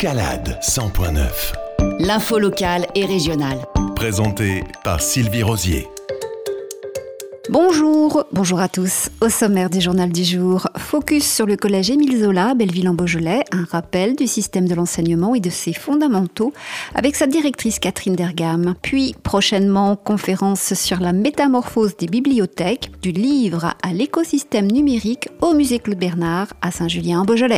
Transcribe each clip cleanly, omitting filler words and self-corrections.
Escalade 100.9. L'info locale et régionale. Présenté par Sylvie Rosier. Bonjour à tous. Au sommaire du journal du jour, focus sur le collège Émile Zola à Belleville-en-Beaujolais, un rappel du système de l'enseignement et de ses fondamentaux avec sa directrice Catherine Dergam. Puis prochainement, conférence sur la métamorphose des bibliothèques, du livre à l'écosystème numérique au musée Claude Bernard à Saint-Julien-en-Beaujolais.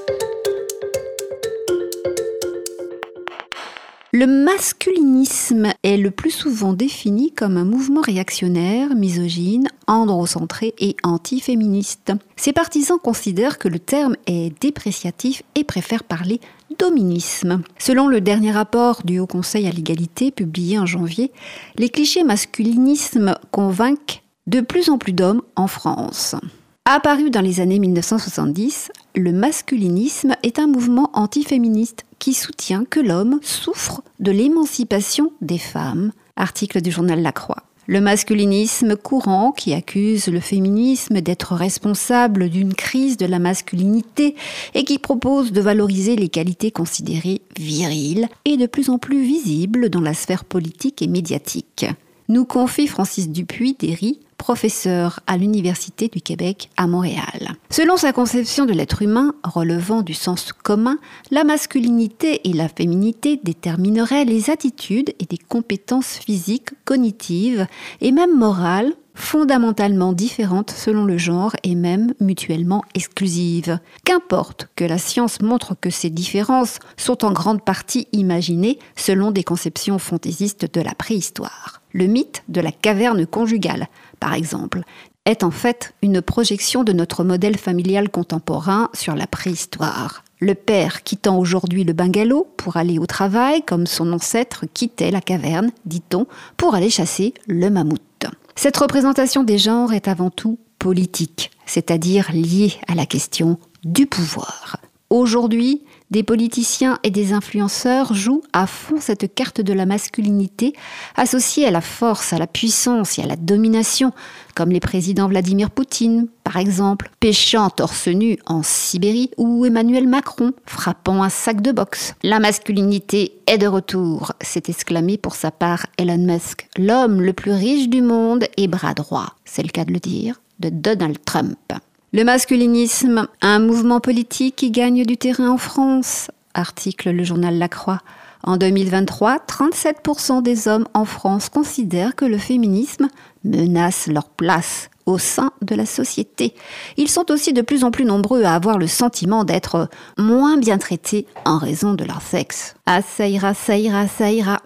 Le masculinisme est le plus souvent défini comme un mouvement réactionnaire, misogyne, androcentré et antiféministe. Ses partisans considèrent que le terme est dépréciatif et préfèrent parler d'hominisme. Selon le dernier rapport du Haut Conseil à l'égalité publié en janvier, les clichés masculinisme convainquent de plus en plus d'hommes en France. Apparu dans les années 1970, le masculinisme est un mouvement antiféministe qui soutient que l'homme souffre de l'émancipation des femmes. Article du journal La Croix. Le masculinisme courant qui accuse le féminisme d'être responsable d'une crise de la masculinité et qui propose de valoriser les qualités considérées viriles est de plus en plus visible dans la sphère politique et médiatique. Nous confie Francis Dupuis-Derry, professeur à l'Université du Québec à Montréal. Selon sa conception de l'être humain, relevant du sens commun, la masculinité et la féminité détermineraient les attitudes et des compétences physiques, cognitives et même morales fondamentalement différentes selon le genre et même mutuellement exclusives. Qu'importe que la science montre que ces différences sont en grande partie imaginées selon des conceptions fantaisistes de la préhistoire. Le mythe de la caverne conjugale, par exemple, est en fait une projection de notre modèle familial contemporain sur la préhistoire. Le père quittant aujourd'hui le bungalow pour aller au travail, comme son ancêtre quittait la caverne, dit-on, pour aller chasser le mammouth. Cette représentation des genres est avant tout politique, c'est-à-dire liée à la question du pouvoir. Aujourd'hui, des politiciens et des influenceurs jouent à fond cette carte de la masculinité associée à la force, à la puissance et à la domination, comme les présidents Vladimir Poutine, par exemple, pêchant torse nu en Sibérie, ou Emmanuel Macron frappant un sac de boxe. La masculinité est de retour, s'est exclamé pour sa part Elon Musk, l'homme le plus riche du monde et bras droit, c'est le cas de le dire, de Donald Trump. Le masculinisme, un mouvement politique qui gagne du terrain en France. Article le journal La Croix. En 2023, 37% des hommes en France considèrent que le féminisme menace leur place au sein de la société. Ils sont aussi de plus en plus nombreux à avoir le sentiment d'être moins bien traités en raison de leur sexe. Ah, ça ira, ça ira, ça ira.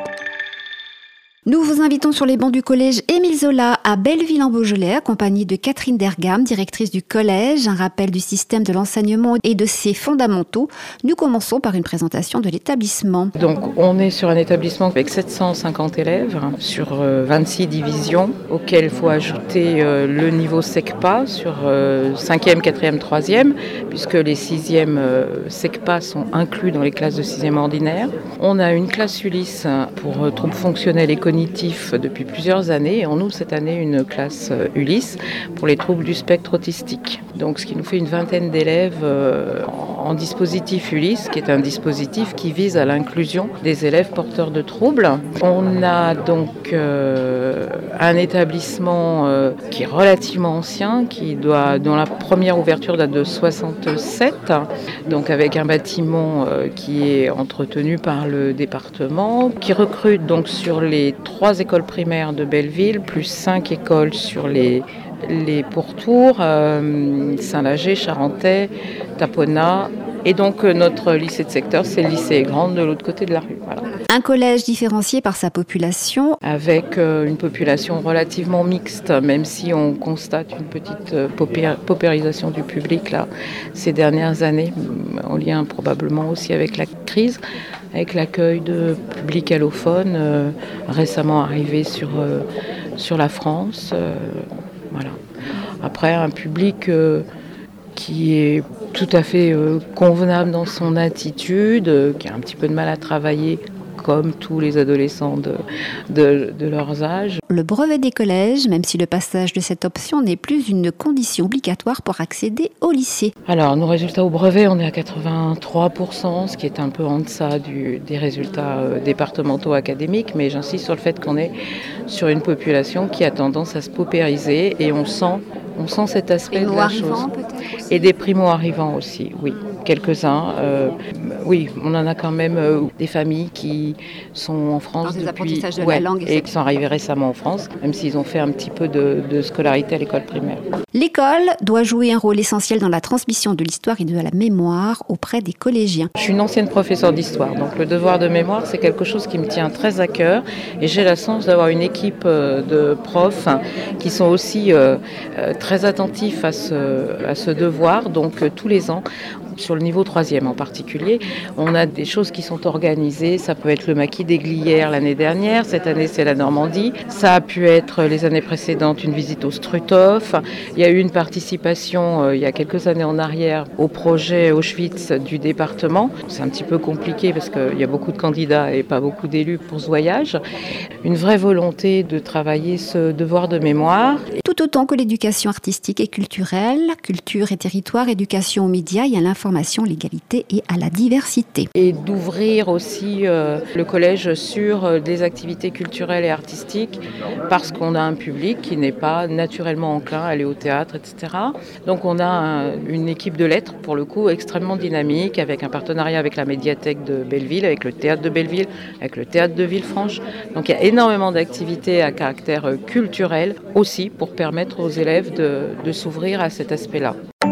Nous vous invitons sur les bancs du collège Émile Zola à Belleville-en-Beaujolais, accompagnée de Catherine Dergam, directrice du collège, un rappel du système de l'enseignement et de ses fondamentaux. Nous commençons par une présentation de l'établissement. Donc on est sur un établissement avec 750 élèves sur 26 divisions, auxquelles il faut ajouter le niveau SECPA sur 5e, 4e, 3e, puisque les 6e SECPA sont inclus dans les classes de 6e ordinaire. On a une classe Ulysse pour troubles fonctionnels et cognitifs depuis plusieurs années et on ouvre cette année une classe Ulysse pour les troubles du spectre autistique. Donc ce qui nous fait une vingtaine d'élèves en dispositif Ulysse, qui est un dispositif qui vise à l'inclusion des élèves porteurs de troubles. On a donc un établissement qui est relativement ancien, dont la première ouverture date de 67, donc avec un bâtiment qui est entretenu par le département, qui recrute donc sur les 3 écoles primaires de Belleville, plus 5 écoles sur les pourtours, Saint-Lager, Charentais, Taponat. Et donc notre lycée de secteur, c'est le lycée Grande de l'autre côté de la rue. Voilà. Un collège différencié par sa population. Avec une population relativement mixte, même si on constate une petite paupérisation du public là, ces dernières années, en lien probablement aussi avec la crise, avec l'accueil de public allophone récemment arrivé sur la France. Voilà. Après, un public qui est tout à fait convenable dans son attitude, qui a un petit peu de mal à travailler comme tous les adolescents de leurs âges. Le brevet des collèges, même si le passage de cette option n'est plus une condition obligatoire pour accéder au lycée. Alors, nos résultats au brevet, on est à 83%, ce qui est un peu en deçà des résultats départementaux académiques, mais j'insiste sur le fait qu'on est sur une population qui a tendance à se paupériser et on sent cet aspect de la chose. Peut-être et des primo-arrivants aussi, oui, quelques-uns. Oui, on en a quand même des familles qui sont en France depuis la langue et qui sont arrivées récemment en France, même s'ils ont fait un petit peu de scolarité à l'école primaire. L'école doit jouer un rôle essentiel dans la transmission de l'histoire et de la mémoire auprès des collégiens. Je suis une ancienne professeure d'histoire, donc le devoir de mémoire, c'est quelque chose qui me tient très à cœur et j'ai la chance d'avoir une équipe de profs qui sont aussi très attentifs à ce devoir. Donc tous les ans, sur le niveau 3e en particulier, on a des choses qui sont organisées. Ça peut être le maquis des Glières l'année dernière, cette année c'est la Normandie. Ça a pu être les années précédentes une visite au Struthof. Il y a eu une participation il y a quelques années en arrière au projet Auschwitz du département. C'est un petit peu compliqué parce qu'il y a beaucoup de candidats et pas beaucoup d'élus pour ce voyage. Une vraie volonté de travailler ce devoir de mémoire. Tout autant que l'éducation artistique et culturelle, culture et territoire, éducation aux médias et à l'information, l'égalité et à la diversité. Et d'ouvrir aussi le collège sur des activités culturelles et artistiques parce qu'on a un public qui n'est pas naturellement enclin à aller au théâtre, etc. Donc on a une équipe de lettres, pour le coup, extrêmement dynamique, avec un partenariat avec la médiathèque de Belleville, avec le théâtre de Belleville, avec le théâtre de Villefranche. Donc il y a énormément d'activités à caractère culturel aussi pour permettre aux élèves de s'ouvrir à cet aspect-là.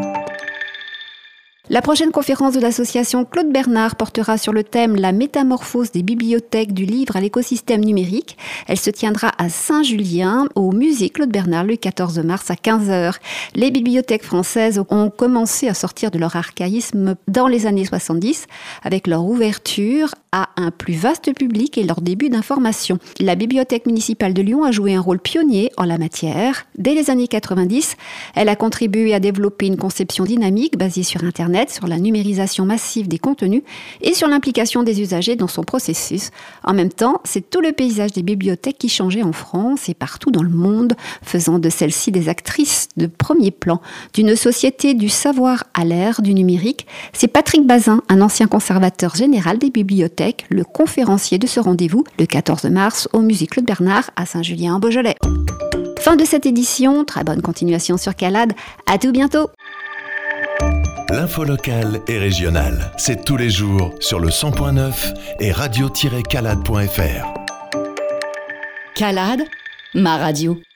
La prochaine conférence de l'association Claude Bernard portera sur le thème « La métamorphose des bibliothèques du livre à l'écosystème numérique ». Elle se tiendra à Saint-Julien, au musée Claude Bernard, le 14 mars à 15h. Les bibliothèques françaises ont commencé à sortir de leur archaïsme dans les années 70, avec leur ouverture à un plus vaste public et leur début d'information. La Bibliothèque municipale de Lyon a joué un rôle pionnier en la matière. Dès les années 90, elle a contribué à développer une conception dynamique basée sur Internet, sur la numérisation massive des contenus et sur l'implication des usagers dans son processus. En même temps, c'est tout le paysage des bibliothèques qui changeait en France et partout dans le monde, faisant de celles-ci des actrices de premier plan d'une société du savoir à l'ère du numérique. C'est Patrick Bazin, un ancien conservateur général des bibliothèques, le conférencier de ce rendez-vous le 14 mars au musée Claude Bernard à Saint-Julien-en-Beaujolais. Fin de cette édition, très bonne continuation sur CALAD. À tout bientôt. L'info locale et régionale, c'est tous les jours sur le 100.9 et radio-calade.fr. CALAD, ma radio.